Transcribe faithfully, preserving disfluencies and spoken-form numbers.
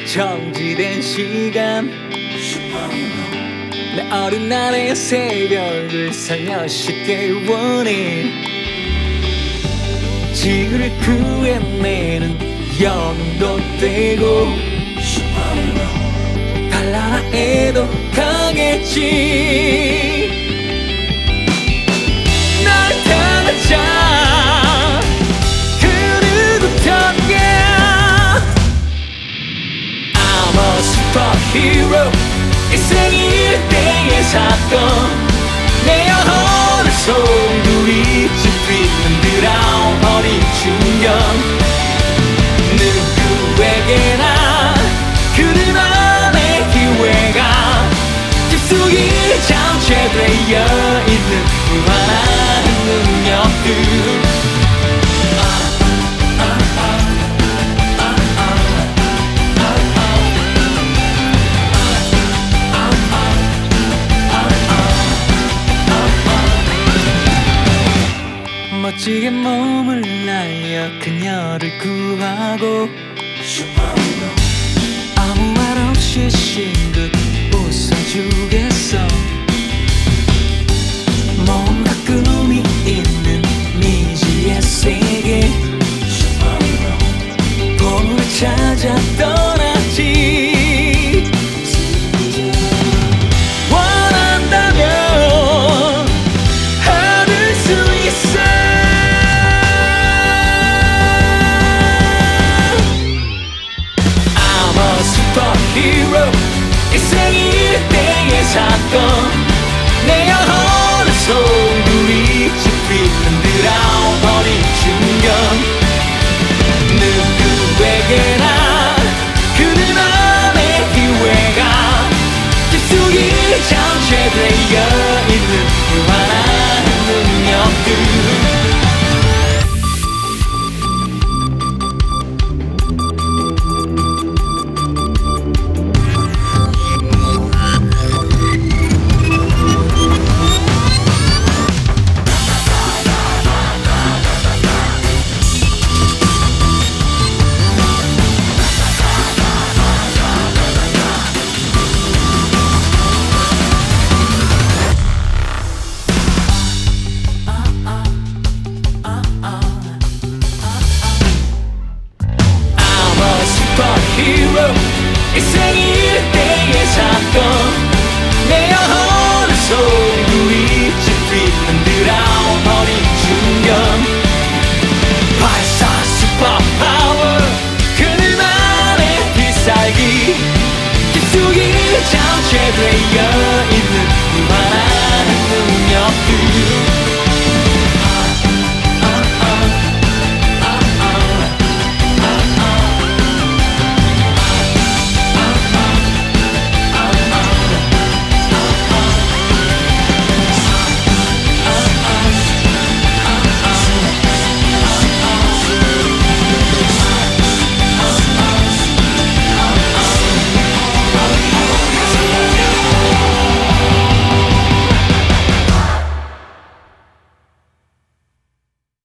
정지된 시간 내 어린 날의 새벽을 살며시 깨우니 지구를 구해내는 영웅도 되고 달라라 해도 강했지. 날 따라자 그 누구던가 I'm a superhero 일생이 일대의 사건 내 영혼을 송두리째 뒤흔들어 어린 중년 누구에게나 그들만의 기회가 깊숙이 잠재되어 있는 무한한 능력들 멋지게 몸을 날려 그녀를 구하고 아무 말 없이 싱긋 웃어주겠어. 뭔가 꿈이 있는 미지의 세계 봄을 찾아 떠났지. 원한다면 하늘 수 있어. Hero 일생이 일대의 사건 내 영혼을 송두리째 뒤흔들어 어린 중년 누구에게나 그들만의 기회가 깊숙이 잠재되어 있는 무한한 능력들 Hero 일생이 일대의 사건 내 영혼을 송두리째 뒤흔들어 어린 중년 발사 슈퍼파워 그들만의 필살기 깊숙이 잠재되어